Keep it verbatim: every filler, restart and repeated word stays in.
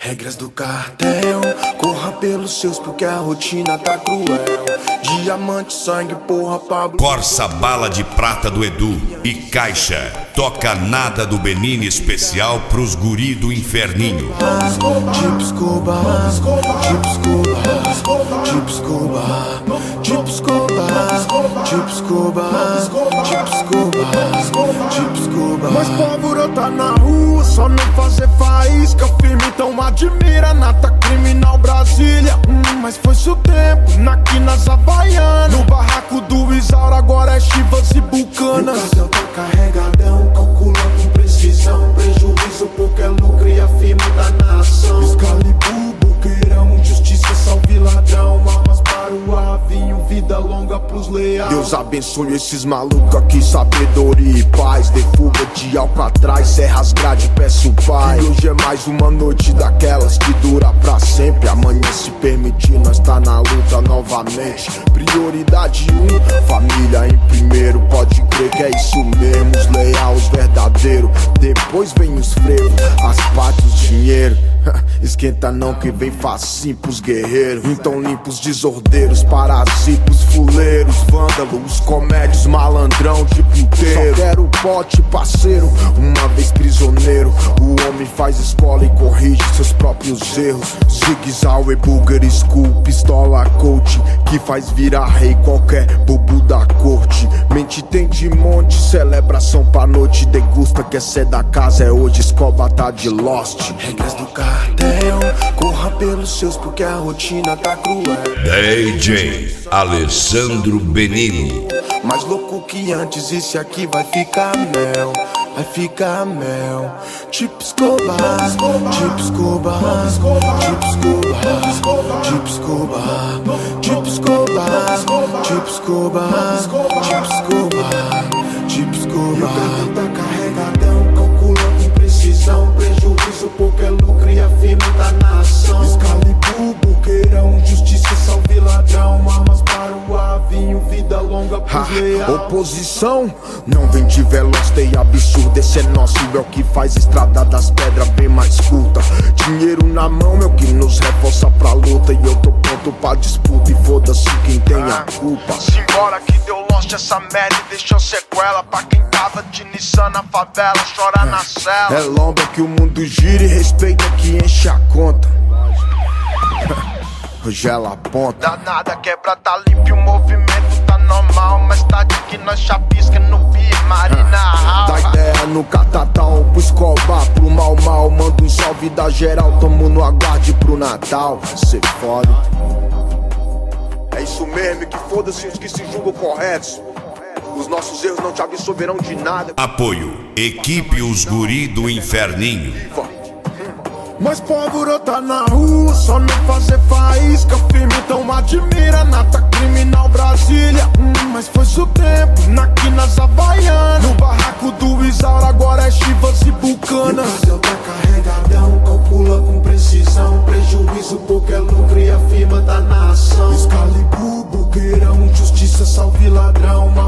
Regras do cartel, corra pelos seus porque a rotina tá cruel. Diamante, sangue, porra, Pablo. Corsa, bala de prata do Edu e Caixa. Toca nada do Benini especial pros guri do inferninho. Tipo Escobar, tipo Escobar, tipo Escobar, tipo Escobar, tipo Escobar, tipo Escobar, tipo Escobar. Mas pólvora tá na rua, só não fazer faísca firme, então admira nata criminal Brasília. Hum, mas foi seu tempo, na quinas Havaiana. No barraco do Isaura agora é Chivas e Bucanas. O cartel tá carregadão, calcula com precisão. Prejuízo porque é lucro e a firma da nação. Excalibur, Boqueirão, justiça salve ladrão. Armas para o avinho, vida longa pros leais. Deus abençoe esses malucos aqui, sabedoria e paz. De fuga de Alcatraz, serras grade, peço pai. E hoje é mais uma noite daquelas que dura pra sempre. Amanhã se permitir, nós tá na luta novamente. Prioridade um, família em primeiro. Pode crer que é isso mesmo, os leal, os verdadeiros. Depois vem os frevos, as partes, o dinheiro. Esquenta não que vem facinho pros guerreiros. Então limpa os desordeiros, parasitos, fuleiros, vândalos, os comédios, malandrão de puteiro. Só quero o pote, parceiro, uma vez prisioneiro. O homem faz escola e corrige seus próprios erros. Zig-Zag, Bulgar School, pistola coach, que faz virar rei qualquer bobo da corte. Mente tem de monte, celebração pra noite. Degusta que essa é da casa, é hoje, escoba tá de Lost. Regras do cartel, corra pelos seus porque a rotina tá cruel. D J Alessandro Benini. Mais louco que antes, esse aqui vai ficar mel. Vai ficar mel. Tipo Escobar, tipo Escobar, tipo Escobar, tipo Escobar, tipo Escobar, tipo Escobar, tipo Escobar, tipo Escobar. E o cartão tá carregadão, calcula com precisão. Prejuízo porque é lucro e a firma da nação. Excalibur, Boqueirão, justiça salve ladrão. Armas para o avinho, vida longa pros leais. Oposição não vem de veloz, tem absurdo. Esse é nosso, é o que faz estrada das pedras bem mais curta. Dinheiro na mão é o que nos reforça pra luta. E eu tô pronto pra disputa e foda-se quem tem a culpa. Simbora que deu lost essa merda e deixou sequela. Pra quem tava de Nissan na favela, chora na cela. É lomba que o mundo gira e respeita que enche a conta. Gela a ponta. Danada, quebra tá limpo, o movimento tá normal. Mas tá de que nós chapisca no Via Marina. Da ideia no catatal, pro Escobar, pro mal mal. Manda um salve da geral, tamo no aguarde pro Natal. Cê foda. É isso mesmo, que foda-se os que se julgam corretos. Os nossos erros não te absolverão de nada. Apoio, equipe Os Guri do Inferninho. Mas pólvora tá na rua, só não fazer faísca firme, então admira nata criminal Brasília. Hum, mas foi seu tempo, na quinas Havaiana. No barraco do Isaura agora é Chivas e Bucanas. E o cartel tá carregadão, calcula com precisão. Prejuízo porque é lucro e a firma da nação. Excalibur, Boqueirão, justiça salve ladrão.